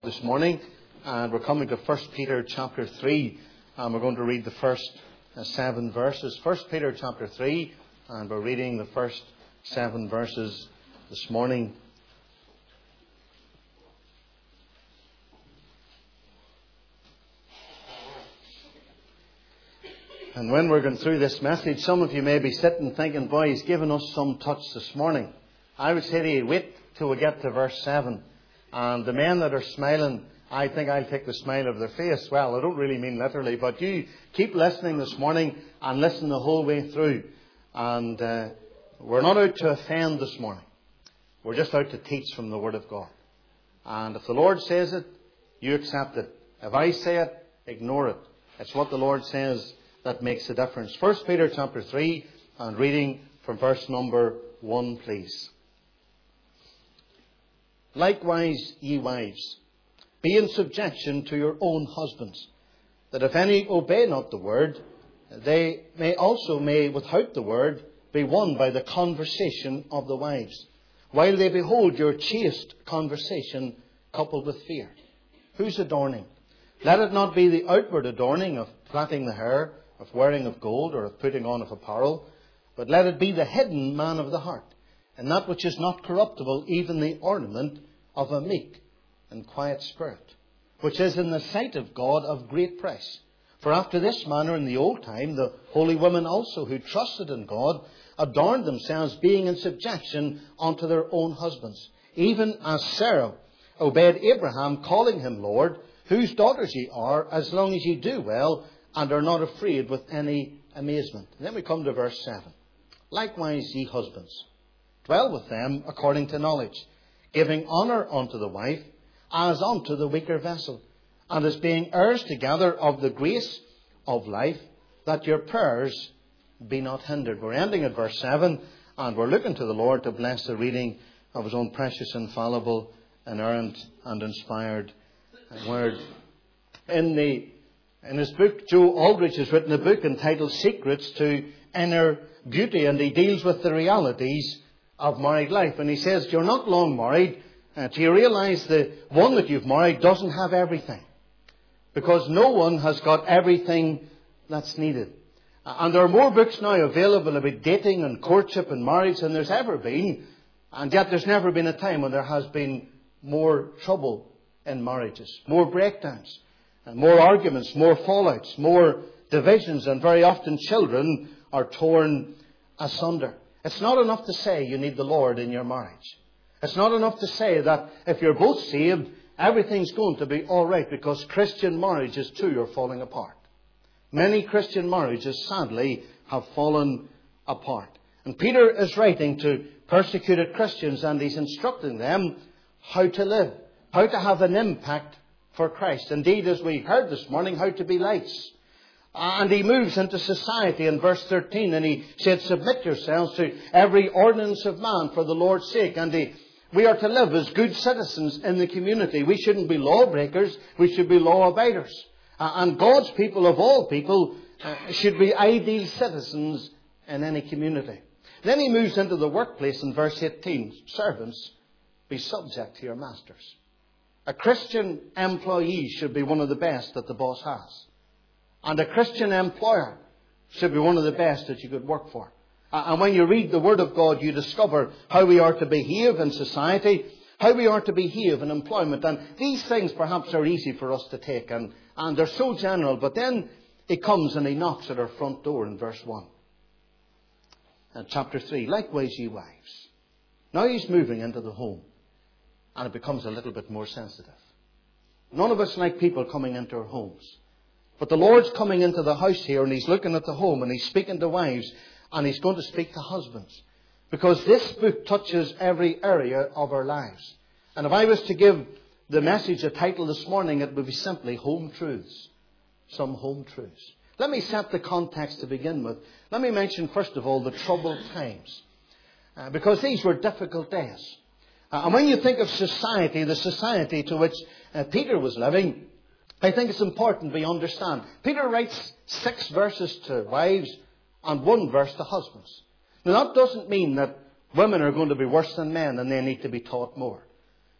This morning, and we're coming to 1 Peter chapter 3, and we're going to read the first 7 verses. 1 Peter chapter 3, and we're reading the first 7 verses this morning. And when we're going through this message, some of you may be sitting thinking, boy, he's given us some touch this morning. I would say to you, wait till we get to verse 7. And the men that are smiling, I think I'll take the smile of their face. Well, I don't really mean literally, but you keep listening this morning and listen the whole way through. And we're not out to offend this morning. We're just out to teach from the Word of God. And if the Lord says it, you accept it. If I say it, ignore it. It's what the Lord says that makes a difference. 1 Peter chapter 3, and reading from verse number 1, please. Likewise, ye wives, be in subjection to your own husbands, that if any obey not the word, they may without the word be won by the conversation of the wives, while they behold your chaste conversation coupled with fear. Whose adorning? Let it not be the outward adorning of plaiting the hair, of wearing of gold, or of putting on of apparel, but let it be the hidden man of the heart, and that which is not corruptible, even the ornament of a meek and quiet spirit, which is in the sight of God of great price. For after this manner in the old time, the holy women also who trusted in God adorned themselves, being in subjection unto their own husbands, even as Sarah obeyed Abraham, calling him Lord, whose daughters ye are, as long as ye do well, and are not afraid with any amazement. And then we come to verse 7. Likewise, ye husbands, dwell with them according to knowledge, giving honour unto the wife, as unto the weaker vessel, and as being heirs together of the grace of life, that your prayers be not hindered. We're ending at verse 7, and we're looking to the Lord to bless the reading of His own precious, infallible, inerrant, and inspired word. In his book, Joe Aldrich has written a book entitled Secrets to Inner Beauty, and he deals with the realities of married life. And he says, you're not long married till you realise the one that you've married doesn't have everything. Because no one has got everything that's needed. And there are more books now available about dating and courtship and marriage than there's ever been. And yet there's never been a time when there has been more trouble in marriages, more breakdowns, and more arguments, more fallouts, more divisions, and very often children are torn asunder. It's not enough to say you need the Lord in your marriage. It's not enough to say that if you're both saved, everything's going to be all right, because Christian marriages too are falling apart. Many Christian marriages, sadly, have fallen apart. And Peter is writing to persecuted Christians, and he's instructing them how to live, how to have an impact for Christ. Indeed, as we heard this morning, how to be lights. And he moves into society in verse 13, and he said, submit yourselves to every ordinance of man for the Lord's sake. And we are to live as good citizens in the community. We shouldn't be lawbreakers, we should be law-abiders. And God's people, of all people, should be ideal citizens in any community. Then he moves into the workplace in verse 18. Servants, be subject to your masters. A Christian employee should be one of the best that the boss has. And a Christian employer should be one of the best that you could work for. And when you read the Word of God, you discover how we are to behave in society, how we are to behave in employment. And these things perhaps are easy for us to take, and they're so general. But then he comes and he knocks at our front door in verse 1. And chapter 3, likewise ye wives. Now he's moving into the home, and it becomes a little bit more sensitive. None of us like people coming into our homes. But the Lord's coming into the house here, and He's looking at the home, and He's speaking to wives, and He's going to speak to husbands. Because this book touches every area of our lives. And if I was to give the message a title this morning, it would be simply Home Truths. Some home truths. Let me set the context to begin with. Let me mention first of all the troubled times. Because these were difficult days. And when you think of society, the society to which Peter was living, I think it's important we understand. Peter writes 6 verses to wives and 1 verse to husbands. Now that doesn't mean that women are going to be worse than men and they need to be taught more.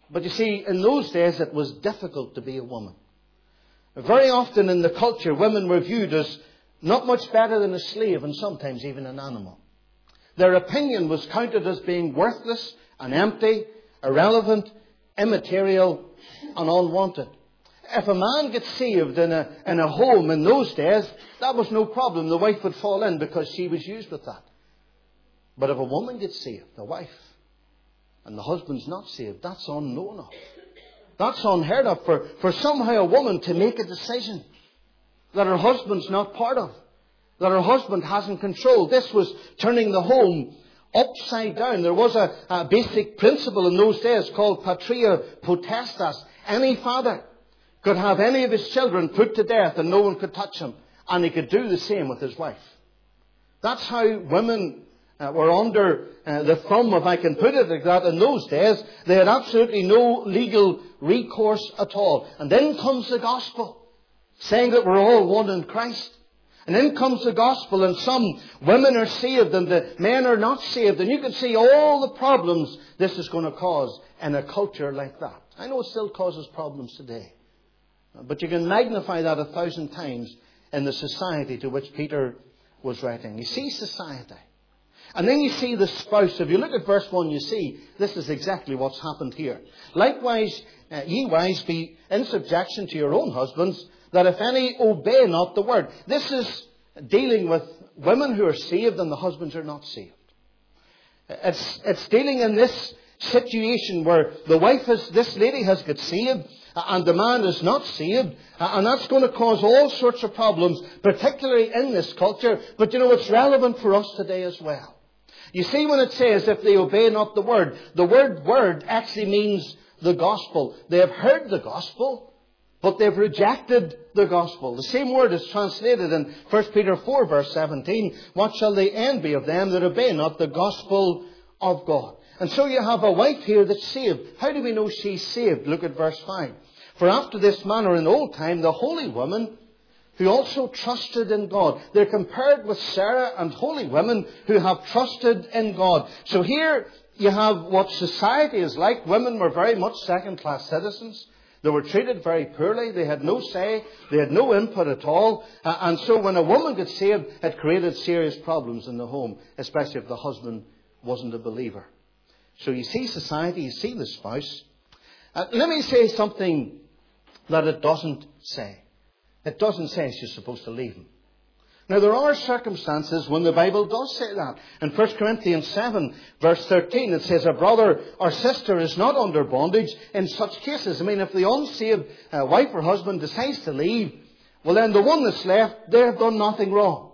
But you see, in those days it was difficult to be a woman. Very often in the culture, women were viewed as not much better than a slave and sometimes even an animal. Their opinion was counted as being worthless and empty, irrelevant, immaterial and unwanted. If a man gets saved in a home in those days, that was no problem. The wife would fall in because she was used with that. But if a woman gets saved, the wife, and the husband's not saved, that's unknown of. That's unheard of for somehow a woman to make a decision that her husband's not part of, that her husband hasn't control. This was turning the home upside down. There was a basic principle in those days called patria potestas. Any father could have any of his children put to death and no one could touch him. And he could do the same with his wife. That's how women were under the thumb, if I can put it like that, in those days. They had absolutely no legal recourse at all. And then comes the gospel, saying that we're all one in Christ. And then comes the gospel, and some women are saved and the men are not saved. And you can see all the problems this is going to cause in a culture like that. I know it still causes problems today. But you can magnify that 1,000 times in the society to which Peter was writing. You see society. And then you see the spouse. If you look at verse 1, you see this is exactly what's happened here. Likewise, ye wives, be in subjection to your own husbands, that if any obey not the word. This is dealing with women who are saved and the husbands are not saved. It's dealing in this situation where this lady has got saved and the man is not saved. And that's going to cause all sorts of problems, particularly in this culture. But you know, it's relevant for us today as well. You see, when it says, if they obey not the word actually means the gospel. They have heard the gospel, but they've rejected the gospel. The same word is translated in 1 Peter 4 verse 17. What shall the end be of them that obey not the gospel of God? And so you have a wife here that's saved. How do we know she's saved? Look at verse 5. For after this manner in old time, the holy woman who also trusted in God. They're compared with Sarah and holy women who have trusted in God. So here you have what society is like. Women were very much second-class citizens. They were treated very poorly. They had no say. They had no input at all. And so when a woman got saved, it created serious problems in the home, especially if the husband wasn't a believer. So you see society, you see the spouse. Let me say something that it doesn't say. It doesn't say she's supposed to leave him. Now, there are circumstances when the Bible does say that. In 1 Corinthians 7, verse 13, it says, a brother or sister is not under bondage in such cases. I mean, if the unsaved wife or husband decides to leave, well, then the one that's left, they have done nothing wrong.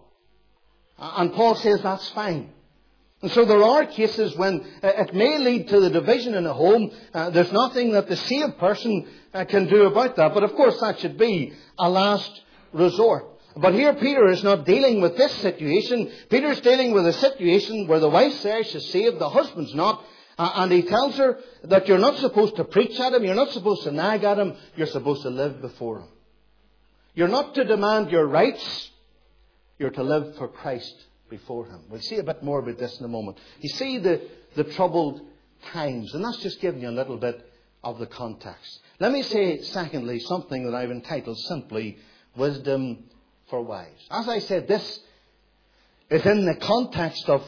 And Paul says that's fine. And so there are cases when it may lead to the division in a home. There's nothing that the saved person can do about that. But of course that should be a last resort. But here Peter is not dealing with this situation. Peter's dealing with a situation where the wife says she's saved, the husband's not. And he tells her that you're not supposed to preach at him, you're not supposed to nag at him, you're supposed to live before him. You're not to demand your rights, you're to live for Christ before him. We'll see a bit more about this in a moment. You see the troubled times, and that's just giving you a little bit of the context. Let me say, secondly, something that I've entitled simply, Wisdom for Wives. As I said, this is in the context of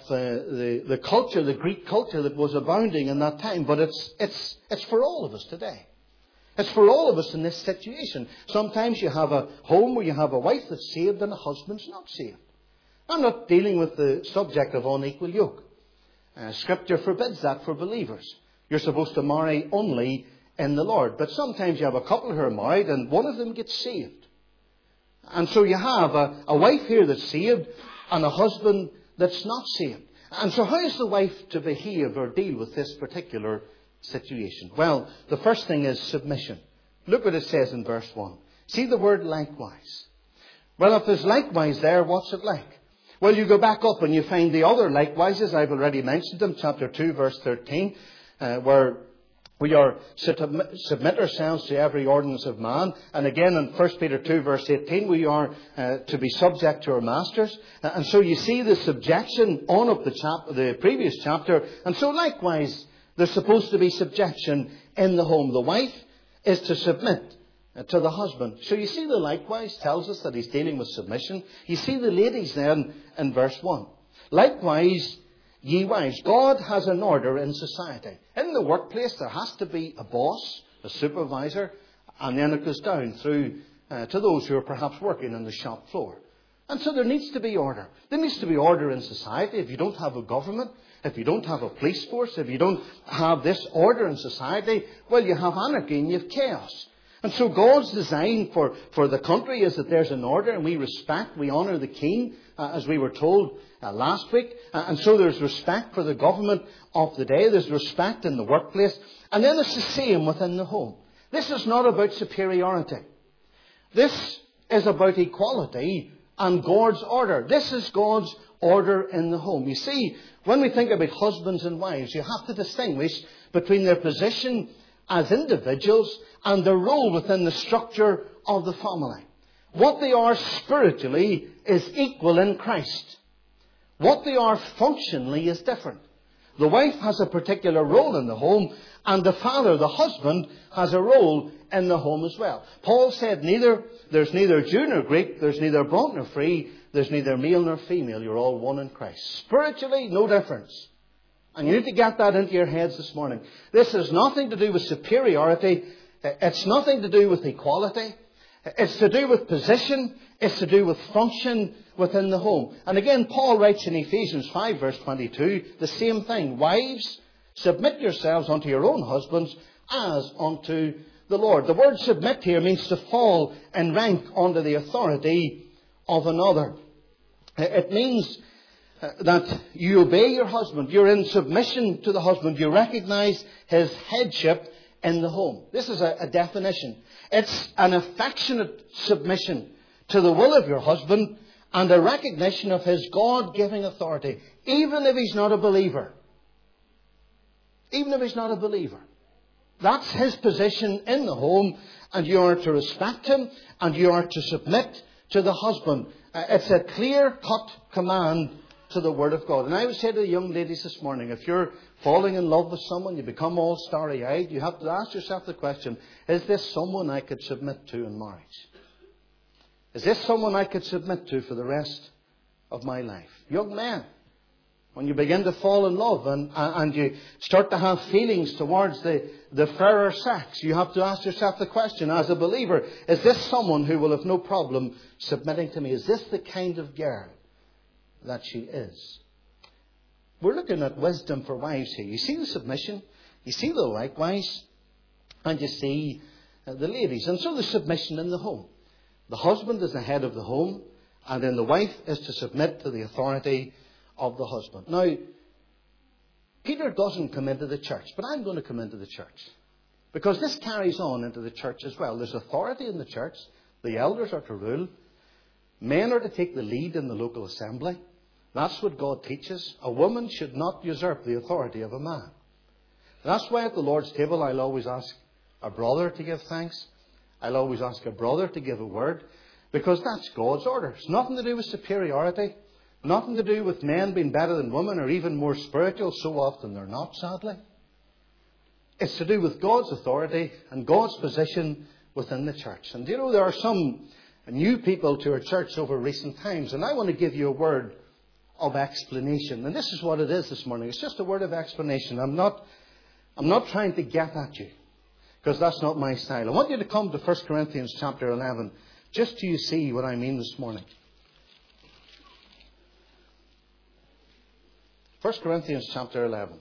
the culture, the Greek culture that was abounding in that time, but it's for all of us today. It's for all of us in this situation. Sometimes you have a home where you have a wife that's saved and a husband's not saved. I'm not dealing with the subject of unequal yoke. Scripture forbids that for believers. You're supposed to marry only in the Lord. But sometimes you have a couple who are married and one of them gets saved. And so you have a wife here that's saved and a husband that's not saved. And so how is the wife to behave or deal with this particular situation? Well, the first thing is submission. Look what it says in verse 1. See the word likewise. Well, if there's likewise there, what's it like? Well, you go back up and you find the other likewises. I've already mentioned them. Chapter 2, verse 13, where we are to submit ourselves to every ordinance of man. And again in 1 Peter 2, verse 18, we are to be subject to our masters. And so you see the subjection on of the previous chapter. And so likewise, there's supposed to be subjection in the home. The wife is to submit to the husband. So you see, the likewise tells us that he's dealing with submission. You see the ladies then in verse 1. Likewise, ye wives. God has an order in society. In the workplace, there has to be a boss, a supervisor, and then it goes down through to those who are perhaps working on the shop floor. And so there needs to be order. There needs to be order in society. If you don't have a government, if you don't have a police force, if you don't have this order in society, well, you have anarchy and you have chaos. And so God's design for the country is that there's an order, and we respect, we honour the king, as we were told last week. And so there's respect for the government of the day. There's respect in the workplace. And then it's the same within the home. This is not about superiority. This is about equality and God's order. This is God's order in the home. You see, when we think about husbands and wives, you have to distinguish between their position as individuals and their role within the structure of the family. What they are spiritually is equal in Christ. What they are functionally is different. The wife has a particular role in the home, and the father, the husband, has a role in the home as well. Paul said there's neither Jew nor Greek, there's neither bond nor free, there's neither male nor female, you're all one in Christ. Spiritually, no difference. And you need to get that into your heads this morning. This has nothing to do with superiority. It's nothing to do with equality. It's to do with position. It's to do with function within the home. And again, Paul writes in Ephesians 5 verse 22, the same thing. Wives, submit yourselves unto your own husbands as unto the Lord. The word submit here means to fall in rank under the authority of another. It means that you obey your husband. You're in submission to the husband. You recognize his headship in the home. This is a definition. It's an affectionate submission to the will of your husband and a recognition of his God-giving authority, even if he's not a believer. Even if he's not a believer. That's his position in the home, and you are to respect him and you are to submit to the husband. It's a clear-cut command to the Word of God. And I would say to the young ladies this morning, if you're falling in love with someone, you become all starry-eyed, you have to ask yourself the question, is this someone I could submit to in marriage? Is this someone I could submit to for the rest of my life? Young men, when you begin to fall in love and you start to have feelings towards the fairer sex, you have to ask yourself the question, as a believer, is this someone who will have no problem submitting to me? Is this the kind of girl that she is? We're looking at wisdom for wives here. You see the submission, you see the likewise, and you see the ladies. And so the submission in the home. The husband is the head of the home, and then the wife is to submit to the authority of the husband. Now, Peter doesn't come into the church, but I'm going to come into the church. Because this carries on into the church as well. There's authority in the church. The elders are to rule. Men are to take the lead in the local assembly. That's what God teaches. A woman should not usurp the authority of a man. That's why at the Lord's table I'll always ask a brother to give thanks. I'll always ask a brother to give a word. Because that's God's order. It's nothing to do with superiority. Nothing to do with men being better than women or even more spiritual. So often they're not, sadly. It's to do with God's authority and God's position within the church. And you know, there are some new people to our church over recent times. And I want to give you a word of explanation. And this is what it is this morning. It's just a word of explanation. I'm not trying to get at you, because that's not my style. I want you to come to 1 Corinthians chapter 11, just so you see what I mean this morning. 1 Corinthians chapter 11.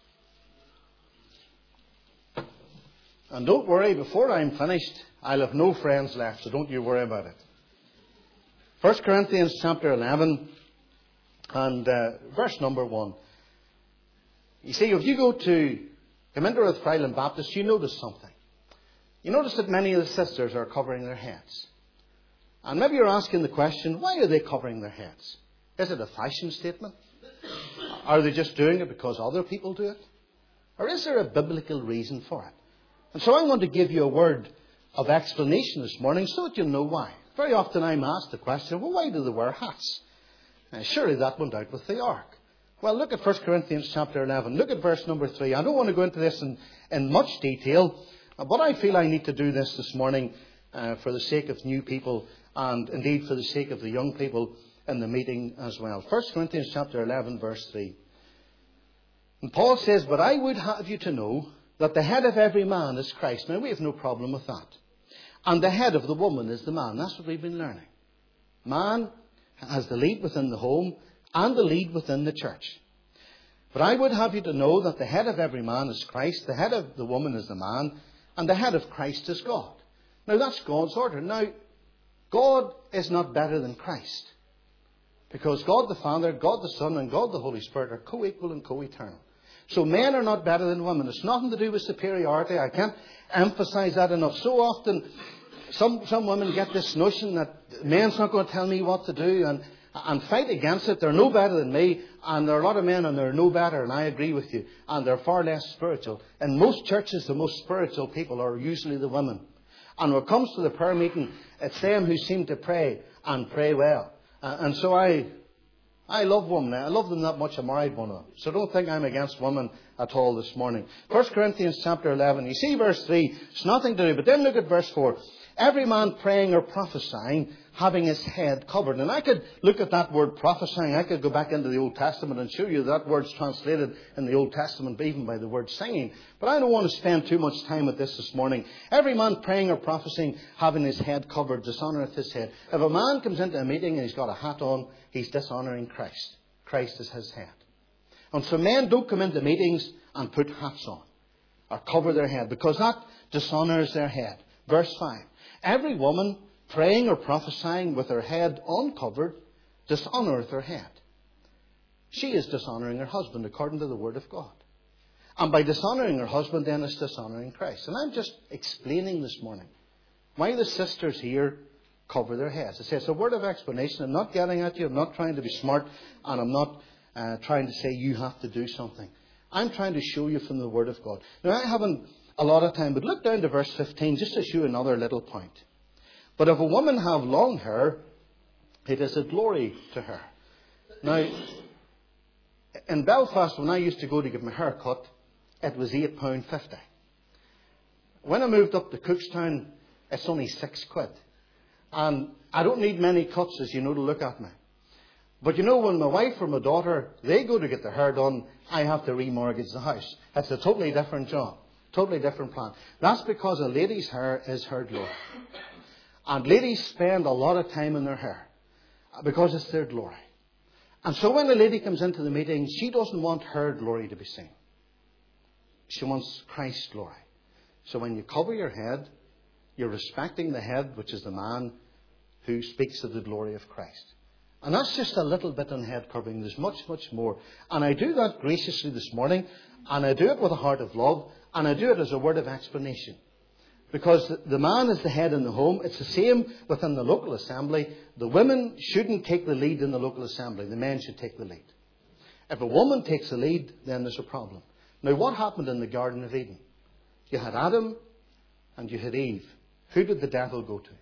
And don't worry, before I'm finished, I'll have no friends left, so don't you worry about it. 1 Corinthians chapter 11 and verse number 1. You see, if you go to Commander Freyland Baptist, you notice something. You notice that many of the sisters are covering their heads. And maybe you're asking the question, why are they covering their heads? Is it a fashion statement? Are they just doing it because other people do it? Or is there a biblical reason for it? And so I want to give you a word of explanation this morning so that you'll know why. Very often I'm asked the question, well, why do they wear hats? Surely that went out with the ark. Well, look at 1 Corinthians chapter 11. Look at verse number 3. I don't want to go into this in much detail, but I feel I need to do this morning for the sake of new people and indeed for the sake of the young people in the meeting as well. 1 Corinthians chapter 11, verse 3. And Paul says, "But I would have you to know that the head of every man is Christ." Now, we have no problem with that. And the head of the woman is the man. That's what we've been learning. Man has the lead within the home and the lead within the church. But I would have you to know that the head of every man is Christ, the head of the woman is the man, and the head of Christ is God. Now, that's God's order. Now, God is not better than Christ. Because God the Father, God the Son, and God the Holy Spirit are co-equal and co-eternal. So men are not better than women. It's nothing to do with superiority. I can't emphasize that enough. So often, some women get this notion that men's not going to tell me what to do and fight against it. They're no better than me. And there are a lot of men and they're no better, and I agree with you. And they're far less spiritual. In most churches, the most spiritual people are usually the women. And when it comes to the prayer meeting, it's them who seem to pray and pray well. And so I love women. I love them that much. I married one of them. So don't think I'm against women at all this morning. 1 Corinthians chapter 11. You see verse 3. It's nothing to do. But then look at verse 4. Every man praying or prophesying, having his head covered. And I could look at that word prophesying. I could go back into the Old Testament and show you that word's translated in the Old Testament even by the word singing. But I don't want to spend too much time with this morning. Every man praying or prophesying, having his head covered, dishonoureth his head. If a man comes into a meeting and he's got a hat on, he's dishonouring Christ. Christ is his head. And so men don't come into meetings and put hats on or cover their head, because that dishonours their head. Verse 5. Every woman praying or prophesying with her head uncovered dishonoureth her head. She is dishonouring her husband according to the word of God. And by dishonouring her husband, then it's dishonouring Christ. And I'm just explaining this morning why the sisters here cover their heads. It's a word of explanation. I'm not getting at you. I'm not trying to be smart. And I'm not trying to say you have to do something. I'm trying to show you from the word of God. Now, I haven't a lot of time, but look down to verse 15 just to show another little point. But if a woman have long hair, it is a glory to her. Now, in Belfast, when I used to go to get my hair cut, it was £8.50. When I moved up to Cookstown, it's only £6. And I don't need many cuts, as you know, to look at me. But you know, when my wife or my daughter, they go to get their hair done, I have to remortgage the house. It's a totally different job. Totally different plan. That's because a lady's hair is her glory. And ladies spend a lot of time in their hair because it's their glory. And so when a lady comes into the meeting, she doesn't want her glory to be seen. She wants Christ's glory. So when you cover your head, you're respecting the head, which is the man who speaks of the glory of Christ. And that's just a little bit on head covering. There's much, much more. And I do that graciously this morning. And I do it with a heart of love. And I do it as a word of explanation. Because the man is the head in the home. It's the same within the local assembly. The women shouldn't take the lead in the local assembly. The men should take the lead. If a woman takes the lead, then there's a problem. Now, what happened in the Garden of Eden? You had Adam and you had Eve. Who did the devil go to?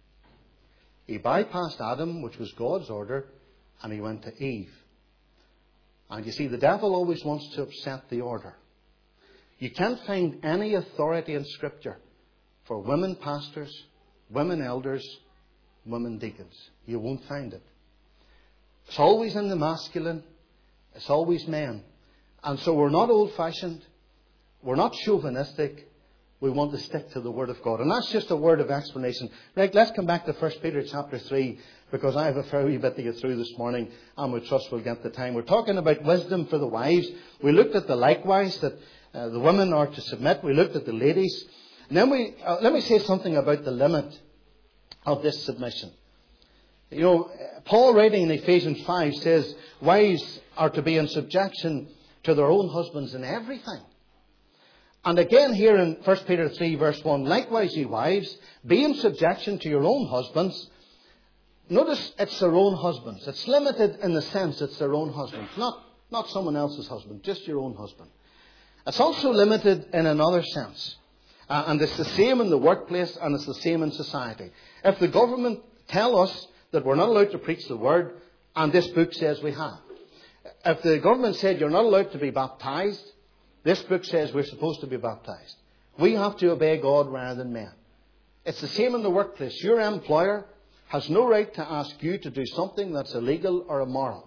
He bypassed Adam, which was God's order, and he went to Eve. And you see, the devil always wants to upset the order. You can't find any authority in Scripture for women pastors, women elders, women deacons. You won't find it. It's always in the masculine. It's always men. And so we're not old-fashioned. We're not chauvinistic. We want to stick to the Word of God. And that's just a word of explanation. Right, let's come back to 1 Peter chapter 3, because I have a fair wee bit to get through this morning, and we trust we'll get the time. We're talking about wisdom for the wives. We looked at the likewise, that the women are to submit. We looked at the ladies. And then let me say something about the limit of this submission. You know, Paul, writing in Ephesians 5, says wives are to be in subjection to their own husbands in everything. And again here in 1 Peter 3 verse 1, likewise ye wives, be in subjection to your own husbands. Notice it's their own husbands. It's limited in the sense it's their own husbands, not someone else's husband, just your own husband. It's also limited in another sense. And it's the same in the workplace and it's the same in society. If the government tell us that we're not allowed to preach the word, and this book says we have, If the government said you're not allowed to be baptized, this book says we're supposed to be baptized. We have to obey God rather than men. It's the same in the workplace. Your employer has no right to ask you to do something that's illegal or immoral.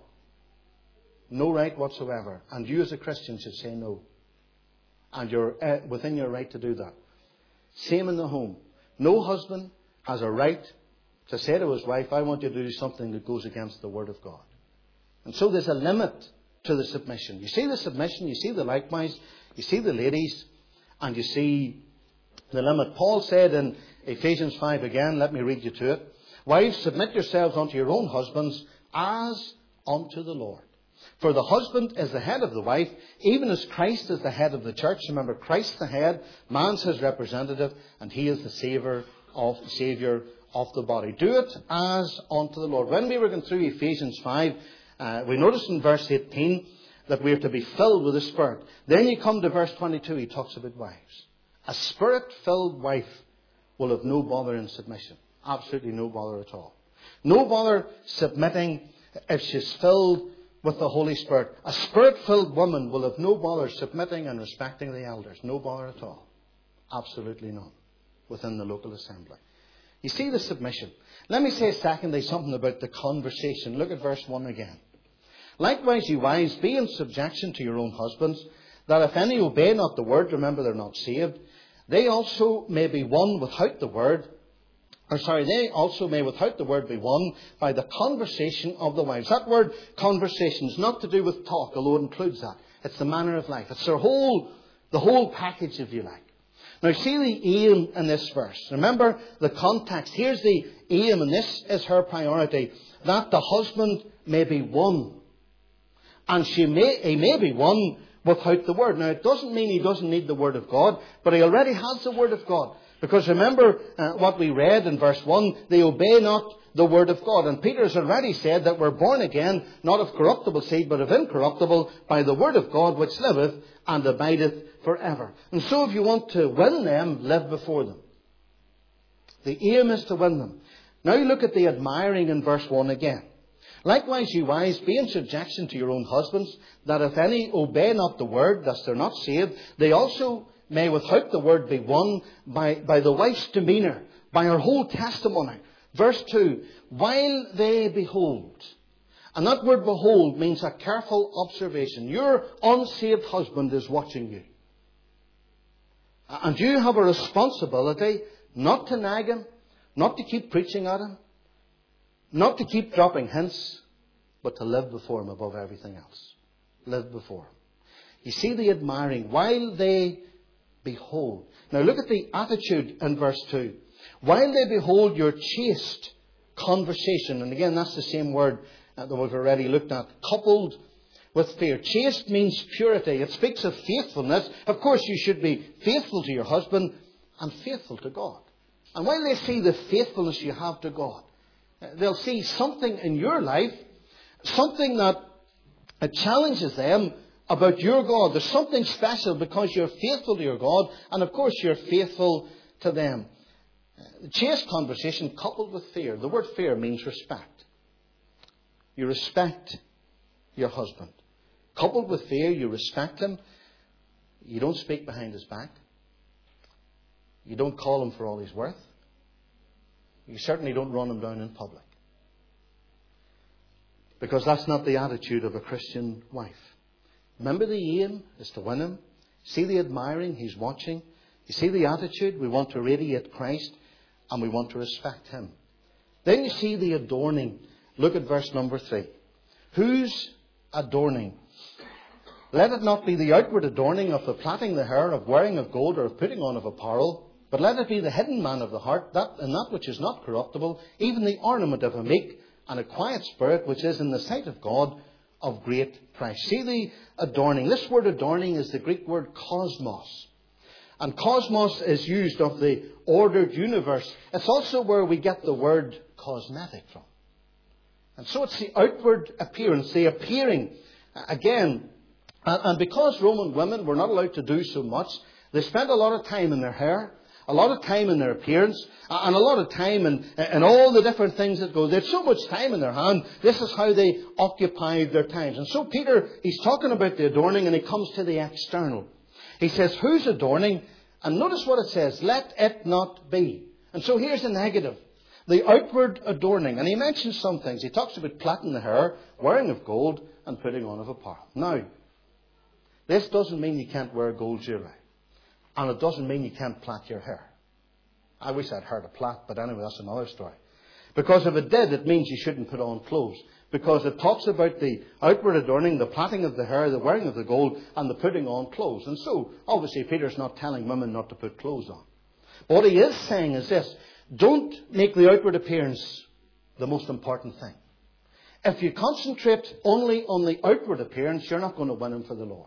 No right whatsoever. And you as a Christian should say no. And you're within your right to do that. Same in the home. No husband has a right to say to his wife, I want you to do something that goes against the Word of God. And so there's a limit to the submission. You see the submission, you see the likewise, you see the ladies, and you see the limit. Paul said in Ephesians 5 again, let me read you to it. Wives, submit yourselves unto your own husbands as unto the Lord. For the husband is the head of the wife, even as Christ is the head of the church. Remember, Christ the head, man's his representative, and he is the Saviour of the body. Do it as unto the Lord. When we were going through Ephesians 5, we noticed in verse 18 that we are to be filled with the Spirit. Then you come to verse 22, he talks about wives. A Spirit-filled wife will have no bother in submission. Absolutely no bother at all. No bother submitting if she's filled with the Holy Spirit. A Spirit-filled woman will have no bother submitting and respecting the elders. No bother at all. Absolutely none. Within the local assembly. You see the submission. Let me say secondly something about the conversation. Look at verse 1 again. Likewise, you wives, be in subjection to your own husbands, that if any obey not the word, remember they're not saved, they also may be won without the word. They also may without the word be won by the conversation of the wives. That word conversation is not to do with talk, although it includes that. It's the manner of life. It's the whole package, if you like. Now see the aim in this verse. Remember the context. Here's the aim, and this is her priority. That the husband may be won. And he may be won without the word. Now it doesn't mean he doesn't need the word of God, but he already has the word of God. Because remember what we read in verse 1, they obey not the word of God. And Peter has already said that we're born again, not of corruptible seed, but of incorruptible, by the word of God, which liveth and abideth forever. And so if you want to win them, live before them. The aim is to win them. Now you look at the admiring in verse 1 again. Likewise, you wives, be in subjection to your own husbands, that if any obey not the word, thus they're not saved, they also may without the word be won by the wife's demeanour, by her whole testimony. Verse 2, while they behold. And that word behold means a careful observation. Your unsaved husband is watching you. And you have a responsibility not to nag him, not to keep preaching at him, not to keep dropping hints, but to live before him above everything else. Live before him. You see the admiring, while they behold. Now look at the attitude in verse 2. While they behold your chaste conversation, and again that's the same word that we've already looked at, coupled with fear. Chaste means purity. It speaks of faithfulness. Of course you should be faithful to your husband and faithful to God. And while they see the faithfulness you have to God, they'll see something in your life, something that challenges them about your God. There's something special because you're faithful to your God, and of course you're faithful to them. Chaste conversation coupled with fear. The word fear means respect. You respect your husband. Coupled with fear, you respect him. You don't speak behind his back. You don't call him for all he's worth. You certainly don't run him down in public. Because that's not the attitude of a Christian wife. Remember, the aim is to win him. See the admiring, he's watching. You see the attitude, we want to radiate Christ and we want to respect him. Then you see the adorning. Look at verse number 3. Whose adorning? Let it not be the outward adorning of the plaiting the hair, of wearing of gold, or of putting on of apparel, but let it be the hidden man of the heart, that which is not corruptible, even the ornament of a meek and a quiet spirit, which is in the sight of God of great price. See the adorning. This word adorning is the Greek word cosmos. And cosmos is used of the ordered universe. It's also where we get the word cosmetic from. And so it's the outward appearance, the appearing. Again, and because Roman women were not allowed to do so much, they spent a lot of time in their hair. a lot of time in their appearance, and a lot of time in all the different things that go. They had so much time in their hand. This is how they occupied their times. And so Peter, he's talking about the adorning, and he comes to the external. He says, who's adorning? And notice what it says, let it not be. And so here's the negative. The outward adorning. And he mentions some things. He talks about plaiting the hair, wearing of gold, and putting on of apparel. Now, this doesn't mean you can't wear gold jewellery. And it doesn't mean you can't plait your hair. I wish I'd heard a plait, but anyway, that's another story. Because if it did, it means you shouldn't put on clothes. Because it talks about the outward adorning, the plaiting of the hair, the wearing of the gold, and the putting on clothes. And so, obviously, Peter's not telling women not to put clothes on. But what he is saying is this. Don't make the outward appearance the most important thing. If you concentrate only on the outward appearance, you're not going to win him for the Lord.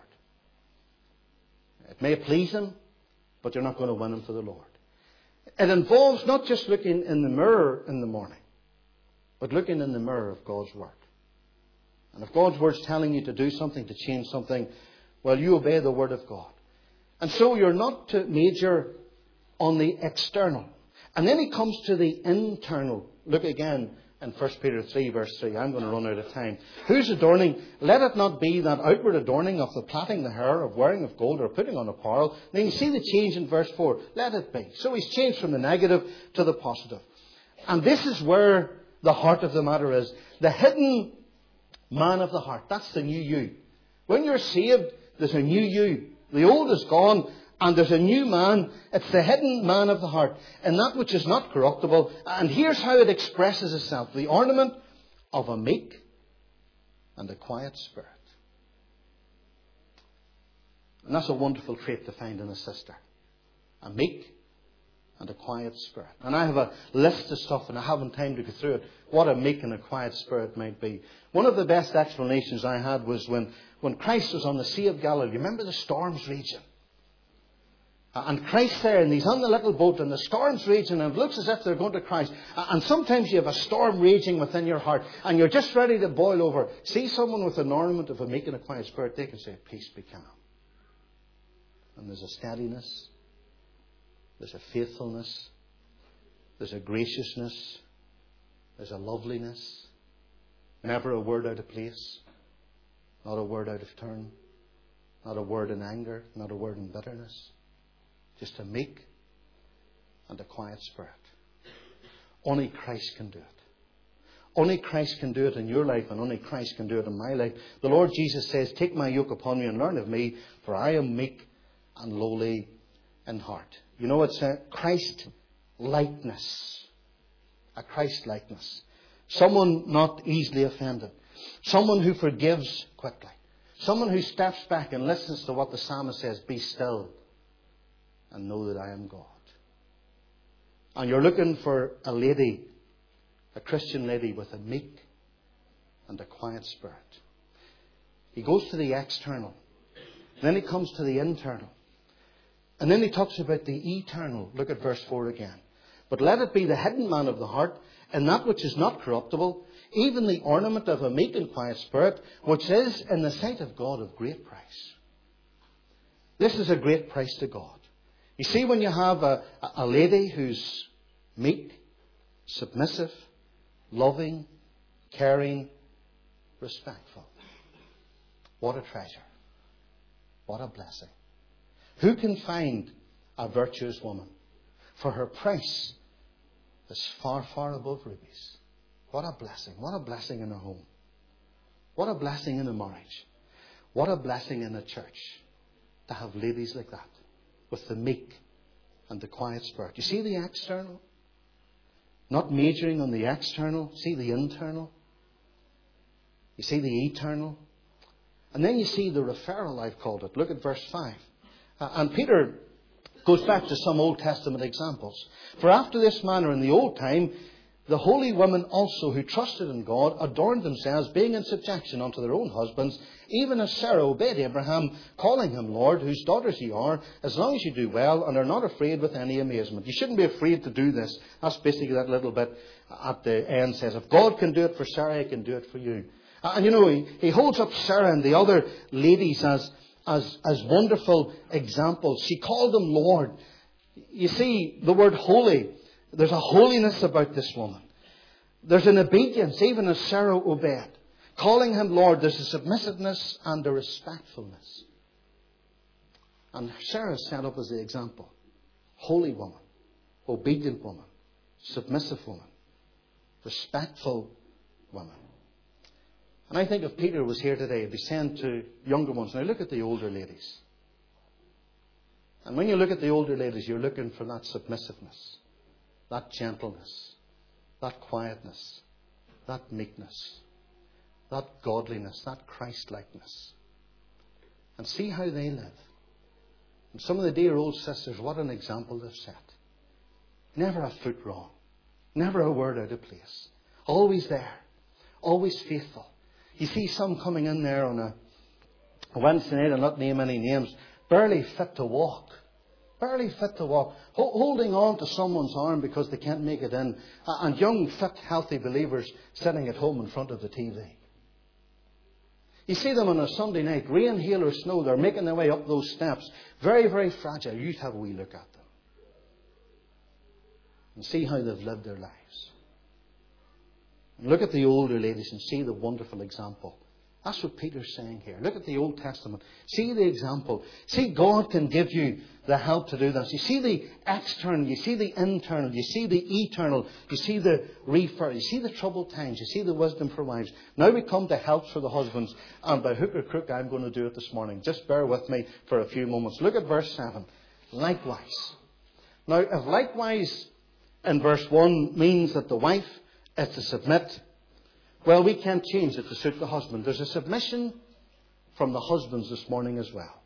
It may please him, but you're not going to win him for the Lord. It involves not just looking in the mirror in the morning, but looking in the mirror of God's Word. And if God's Word's telling you to do something, to change something, well, you obey the Word of God. And so you're not to major on the external. And then he comes to the internal. Look again in 1 Peter 3 verse 3. I'm going to run out of time. Who's adorning? Let it not be that outward adorning of the plaiting the hair, of wearing of gold, or putting on apparel. Then you see the change in verse 4. Let it be. So he's changed from the negative to the positive. And this is where the heart of the matter is. The hidden man of the heart. That's the new you. When you're saved, there's a new you. The old is gone. And there's a new man. It's the hidden man of the heart. And that which is not corruptible. And here's how it expresses itself. The ornament of a meek and a quiet spirit. And that's a wonderful trait to find in a sister. A meek and a quiet spirit. And I have a list of stuff, and I haven't time to go through it. What a meek and a quiet spirit might be. One of the best explanations I had was when Christ was on the Sea of Galilee. Remember the storms raging? And Christ's there, and he's on the little boat, and the storm's raging, and it looks as if they're going to crash. And sometimes you have a storm raging within your heart, and you're just ready to boil over. See someone with an ornament of a meek and a quiet spirit, they can say, peace, be calm. And there's a steadiness, there's a faithfulness, there's a graciousness, there's a loveliness. Never a word out of place, not a word out of turn, not a word in anger, not a word in bitterness. Just a meek and a quiet spirit. Only Christ can do it. Only Christ can do it in your life, and only Christ can do it in my life. The Lord Jesus says, take my yoke upon me and learn of me, for I am meek and lowly in heart. You know, it's a Christ likeness. A Christ likeness. Someone not easily offended. Someone who forgives quickly. Someone who steps back and listens to what the psalmist says, be still and know that I am God. And you're looking for a lady, a Christian lady with a meek and a quiet spirit. He goes to the external. Then he comes to the internal. And then he talks about the eternal. Look at verse 4 again. But let it be the hidden man of the heart, and that which is not corruptible, even the ornament of a meek and quiet spirit, which is in the sight of God of great price. This is a great price to God. You see, when you have a lady who's meek, submissive, loving, caring, respectful, what a treasure. What a blessing. Who can find a virtuous woman? For her price is far, far above rubies. What a blessing. What a blessing in a home. What a blessing in a marriage. What a blessing in a church to have ladies like that. With the meek and the quiet spirit. You see the external? Not majoring on the external. See the internal? You see the eternal? And then you see the referral, I've called it. Look at verse 5. And Peter goes back to some Old Testament examples. For after this manner in the old time, the holy women also who trusted in God adorned themselves, being in subjection unto their own husbands, even as Sarah obeyed Abraham, calling him Lord, whose daughters ye are, as long as you do well and are not afraid with any amazement. You shouldn't be afraid to do this. That's basically that little bit at the end says, if God can do it for Sarah, He can do it for you. And you know, he holds up Sarah and the other ladies as wonderful examples. She called them Lord. You see, the word holy, there's a holiness about this woman. There's an obedience, even as Sarah obeyed. Calling him Lord, there's a submissiveness and a respectfulness. And Sarah is set up as the example. Holy woman, obedient woman, submissive woman, respectful woman. And I think if Peter was here today, he'd be saying to younger ones, now look at the older ladies. And when you look at the older ladies, you're looking for that submissiveness, that gentleness, that quietness, that meekness, that godliness, that Christ-likeness. And see how they live. And some of the dear old sisters, what an example they've set. Never a foot wrong. Never a word out of place. Always there. Always faithful. You see some coming in there on a Wednesday night, I'll not name any names, barely fit to walk. Barely fit to walk. Holding on to someone's arm because they can't make it in. And young, fit, healthy believers sitting at home in front of the TV. You see them on a Sunday night, rain, hail or snow, they're making their way up those steps. Very, very fragile. You'd have a wee look at them. And see how they've lived their lives. And look at the older ladies and see the wonderful example. That's what Peter's saying here. Look at the Old Testament. See the example. See, God can give you the help to do this. You see the external. You see the internal. You see the eternal. You see the refer. You see the troubled times. You see the wisdom for wives. Now we come to help for the husbands. And by hook or crook, I'm going to do it this morning. Just bear with me for a few moments. Look at verse 7. Likewise. Now, if likewise in verse 1 means that the wife is to submit, well, we can't change it to suit the husband. There's a submission from the husbands this morning as well.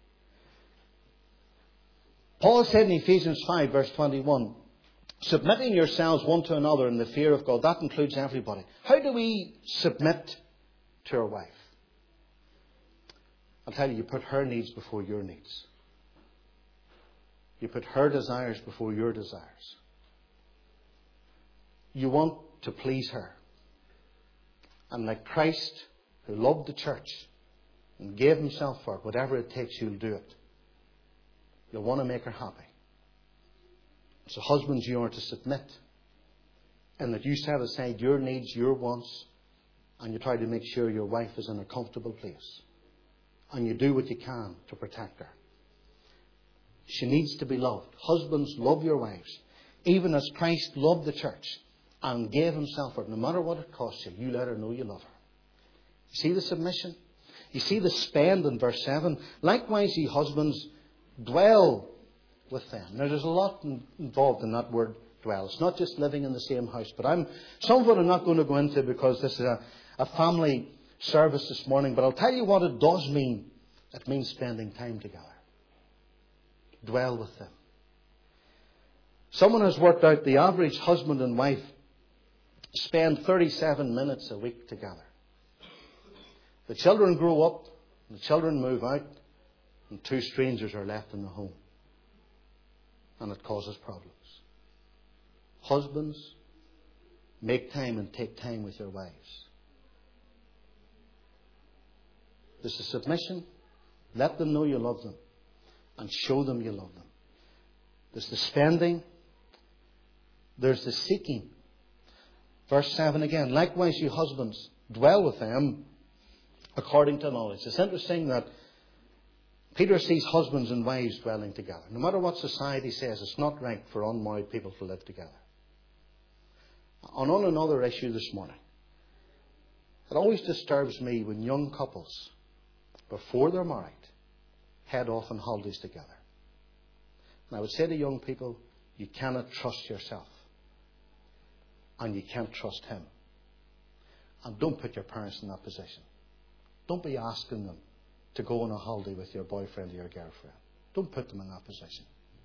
Paul said in Ephesians 5 verse 21, submitting yourselves one to another in the fear of God. That includes everybody. How do we submit to our wife? I'll tell you, you put her needs before your needs. You put her desires before your desires. You want to please her. And like Christ, who loved the church and gave himself for it, whatever it takes, you'll do it. You'll want to make her happy. So husbands, you are to submit. And that you set aside your needs, your wants, and you try to make sure your wife is in a comfortable place. And you do what you can to protect her. She needs to be loved. Husbands, love your wives. Even as Christ loved the church and gave himself for it. No matter what it costs you, you let her know you love her. You see the submission? You see the spend in verse 7? Likewise, ye husbands, dwell with them. Now, there's a lot involved in that word dwell. It's not just living in the same house. But some of it I'm not going to go into because this is a family service this morning. But I'll tell you what it does mean. It means spending time together. Dwell with them. Someone has worked out the average husband and wife spend 37 minutes a week together. The children grow up, the children move out, and two strangers are left in the home. And it causes problems. Husbands, make time and take time with your wives. There's a submission. Let them know you love them. And show them you love them. There's the spending. There's the seeking. Verse 7 again. Likewise, you husbands, dwell with them according to knowledge. It's interesting that Peter sees husbands and wives dwelling together. No matter what society says, it's not right for unmarried people to live together. And on another issue this morning, it always disturbs me when young couples, before they're married, head off on holidays together. And I would say to young people, you cannot trust yourself. And you can't trust him. And don't put your parents in that position. Don't be asking them to go on a holiday with your boyfriend or your girlfriend. Don't put them in that position.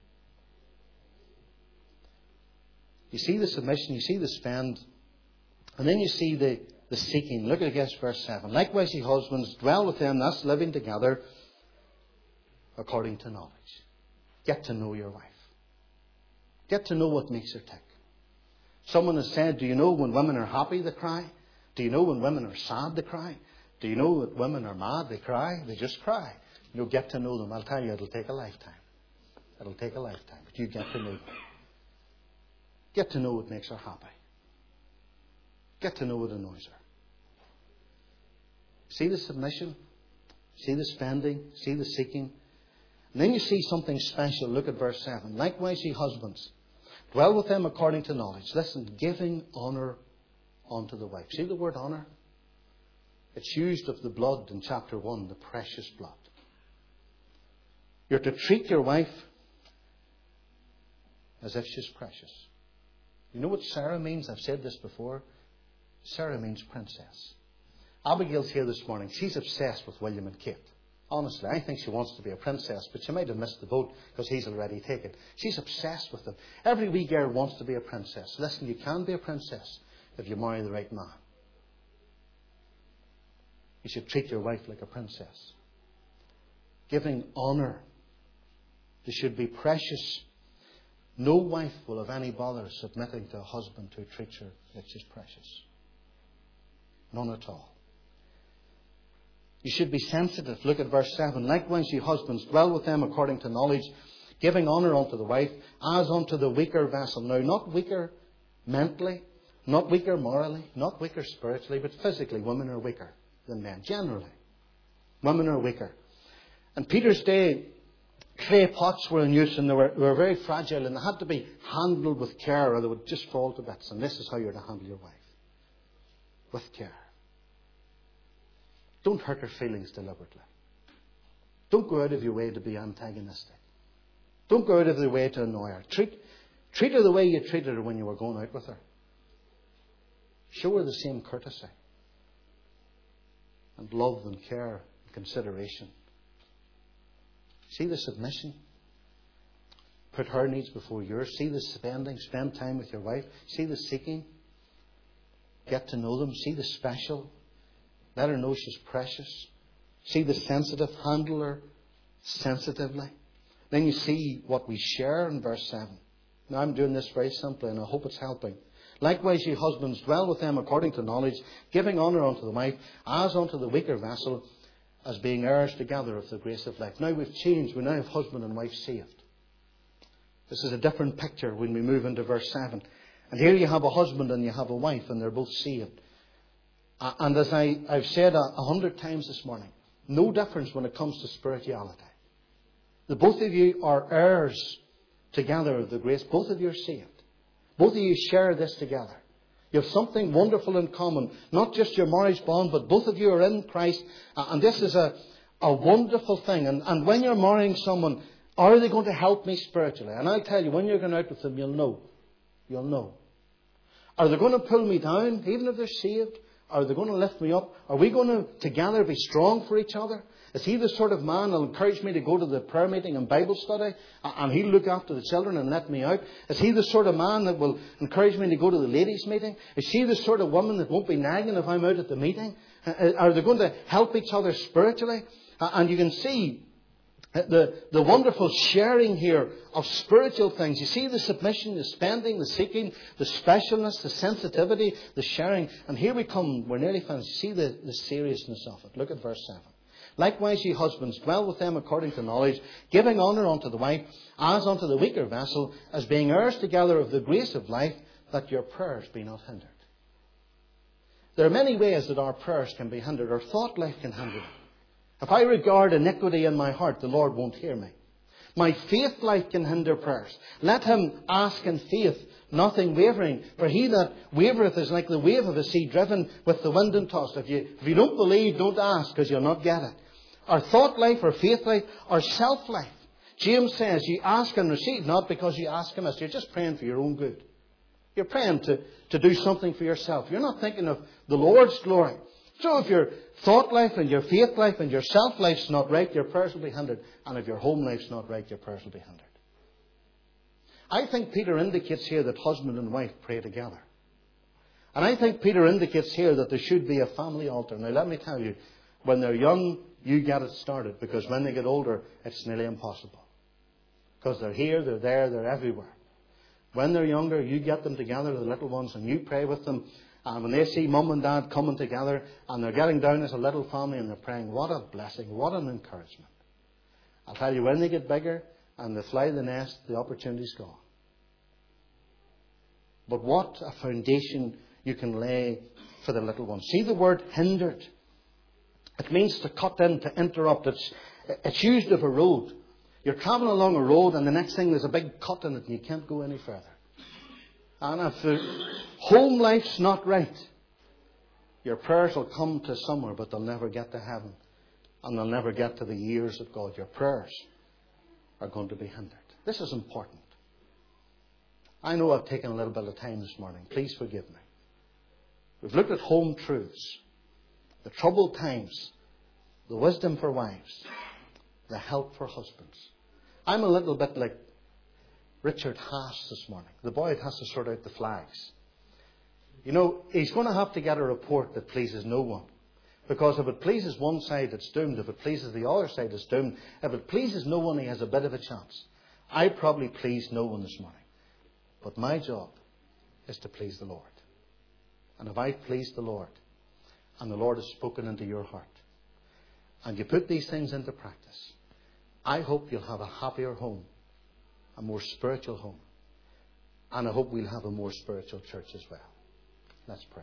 You see the submission, you see the spend, and then you see the seeking. Look at verse 7. Likewise, ye husbands, dwell with them, that's living together according to knowledge. Get to know your wife. Get to know what makes her tick. Someone has said, do you know when women are happy they cry? Do you know when women are sad they cry? Do you know that women are mad they cry? They just cry. Get to know them. I'll tell you, it'll take a lifetime. It'll take a lifetime, but you get to know them. Get to know what makes her happy. Get to know what annoys her. See the submission? See the spending? See the seeking? And then you see something special. Look at verse 7. Likewise, ye husbands, dwell with them according to knowledge. Listen, giving honour unto the wife. See the word honour? It's used of the blood in chapter 1, the precious blood. You're to treat your wife as if she's precious. You know what Sarah means? I've said this before. Sarah means princess. Abigail's here this morning. She's obsessed with William and Kate. Honestly, I think she wants to be a princess, but she might have missed the boat because he's already taken. She's obsessed with them. Every wee girl wants to be a princess. Listen, you can be a princess if you marry the right man. You should treat your wife like a princess. Giving honour. They should be precious. No wife will have any bother submitting to a husband who treats her like she's precious. None at all. You should be sensitive. Look at verse 7. Likewise, ye husbands, dwell with them according to knowledge, giving honour unto the wife, as unto the weaker vessel. Now, not weaker mentally, not weaker morally, not weaker spiritually, but physically. Women are weaker than men, generally. Women are weaker. In Peter's day, clay pots were in use, and they were very fragile, and they had to be handled with care, or they would just fall to bits. And this is how you're to handle your wife. With care. Don't hurt her feelings deliberately. Don't go out of your way to be antagonistic. Don't go out of your way to annoy her. Treat her the way you treated her when you were going out with her. Show her the same courtesy and love and care and consideration. See the submission. Put her needs before yours. See the spending. Spend time with your wife. See the seeking. Get to know them. See the special. Let her know she's precious. See the sensitive. Handle her sensitively. Then you see what we share in verse 7. Now I'm doing this very simply, and I hope it's helping. Likewise, ye husbands, dwell with them according to knowledge, giving honour unto the wife, as unto the weaker vessel, as being heirs together of the grace of life. Now we've changed. We now have husband and wife saved. This is a different picture when we move into verse 7. And here you have a husband and you have a wife, and they're both saved. And as I've said 100 times this morning, no difference when it comes to spirituality. The both of you are heirs together of the grace. Both of you are saved. Both of you share this together. You have something wonderful in common. Not just your marriage bond, but both of you are in Christ. And this is a wonderful thing. And when you're marrying someone, are they going to help me spiritually? And I'll tell you, when you're going out with them, you'll know. You'll know. Are they going to pull me down, even if they're saved? Are they going to lift me up? Are we going to together be strong for each other? Is he the sort of man that will encourage me to go to the prayer meeting and Bible study, and he'll look after the children and let me out? Is he the sort of man that will encourage me to go to the ladies' meeting? Is she the sort of woman that won't be nagging if I'm out at the meeting? Are they going to help each other spiritually? And you can see the wonderful sharing here of spiritual things. You see the submission, the spending, the seeking, the specialness, the sensitivity, the sharing. And here we come, we're nearly finished. See the seriousness of it. Look at verse 7. Likewise, ye husbands, dwell with them according to knowledge, giving honour unto the wife, as unto the weaker vessel, as being heirs together of the grace of life, that your prayers be not hindered. There are many ways that our prayers can be hindered. Our thought life can hinder them. If I regard iniquity in my heart, the Lord won't hear me. My faith life can hinder prayers. Let him ask in faith, nothing wavering. For he that wavereth is like the wave of a sea driven with the wind and tossed. If you don't believe, don't ask, because you'll not get it. Our thought life, our faith life, our self life. James says, you ask and receive not because you ask amiss. You're just praying for your own good. You're praying to do something for yourself. You're not thinking of the Lord's glory. So if your thought life and your faith life and your self life's not right, your prayers will be hindered. And if your home life's not right, your prayers will be hindered. I think Peter indicates here that husband and wife pray together. And I think Peter indicates here that there should be a family altar. Now let me tell you, when they're young, you get it started. Because when they get older, it's nearly impossible. Because they're here, they're there, they're everywhere. When they're younger, you get them together, the little ones, and you pray with them. And when they see mum and dad coming together and they're getting down as a little family and they're praying, what a blessing, what an encouragement. I'll tell you, when they get bigger and they fly the nest, the opportunity's gone. But what a foundation you can lay for the little one. See the word hindered. It means to cut in, to interrupt. It's used of a road. You're travelling along a road and the next thing there's a big cut in it and you can't go any further. And if the home life's not right, your prayers will come to somewhere but they'll never get to heaven. And they'll never get to the ears of God. Your prayers are going to be hindered. This is important. I know I've taken a little bit of time this morning. Please forgive me. We've looked at home truths, the troubled times, the wisdom for wives, the help for husbands. I'm a little bit like Richard Haas this morning. The boy that has to sort out the flags. You know, he's going to have to get a report that pleases no one. Because if it pleases one side, it's doomed. If it pleases the other side, it's doomed. If it pleases no one, he has a bit of a chance. I probably pleased no one this morning. But my job is to please the Lord. And if I please the Lord, and the Lord has spoken into your heart, and you put these things into practice, I hope you'll have a happier home, a more spiritual home, and I hope we'll have a more spiritual church as well. Let's pray.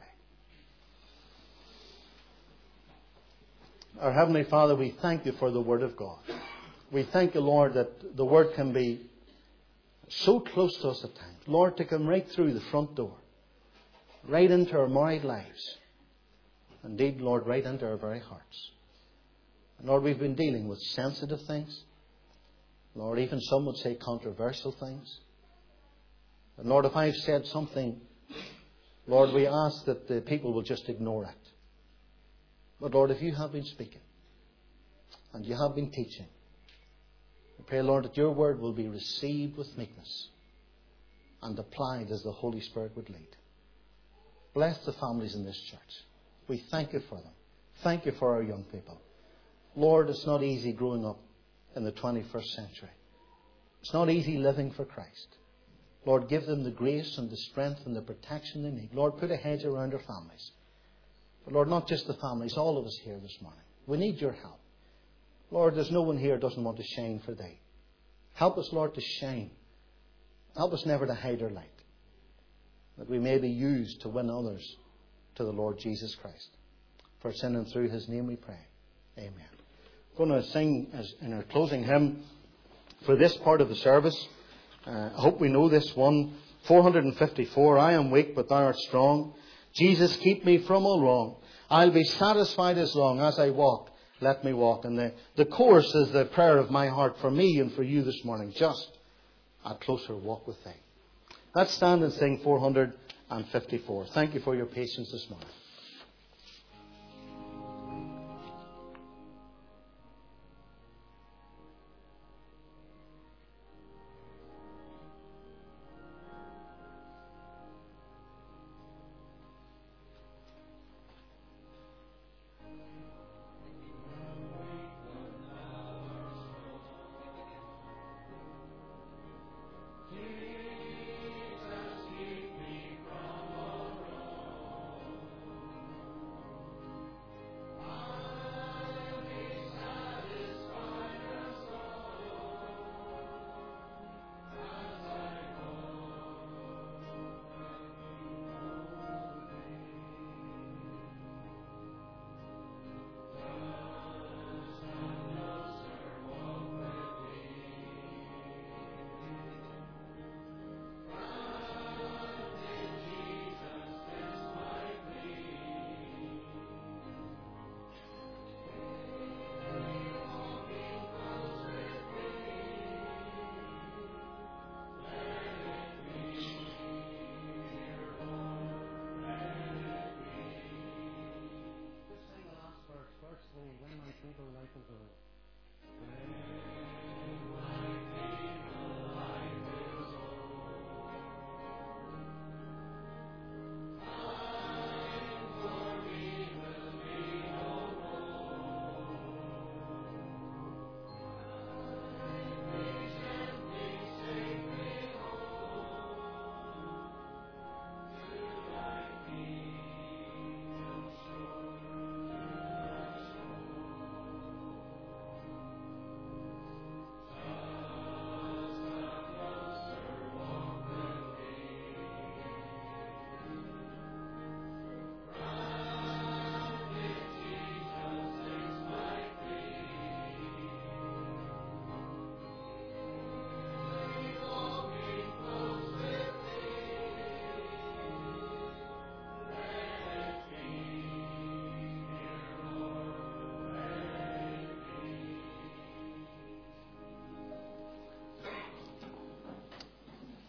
Our Heavenly Father, we thank you for the Word of God. We thank you, Lord, that the Word can be so close to us at times. Lord, to come right through the front door, right into our married lives. Indeed, Lord, right into our very hearts. And Lord, we've been dealing with sensitive things. Lord, even some would say controversial things. And Lord, if I've said something, Lord, we ask that the people will just ignore it. But Lord, if you have been speaking, and you have been teaching, I pray, Lord, that your word will be received with meekness and applied as the Holy Spirit would lead. Bless the families in this church. We thank you for them. Thank you for our young people. Lord, it's not easy growing up in the 21st century. It's not easy living for Christ. Lord, give them the grace and the strength and the protection they need. Lord, put a hedge around our families. But Lord, not just the families, all of us here this morning. We need your help. Lord, there's no one here who doesn't want to shine for thee. Help us, Lord, to shine. Help us never to hide our light. That we may be used to win others to the Lord Jesus Christ. For it's in and through his name we pray. Amen. I'm going to sing in our closing hymn for this part of the service. I hope we know this one. 454. I am weak, but thou art strong. Jesus, keep me from all wrong. I'll be satisfied as long as I walk. Let me walk. And the chorus is the prayer of my heart for me and for you this morning. Just a closer walk with thee. Let's stand and sing 454. Thank you for your patience this morning.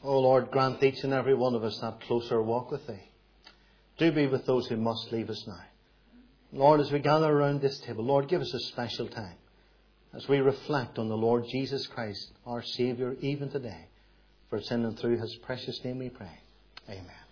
O Lord, grant each and every one of us that closer walk with Thee. Do be with those who must leave us now. Lord, as we gather around this table, Lord, give us a special time as we reflect on the Lord Jesus Christ, our Saviour, even today. For it's in and through His precious name we pray. Amen.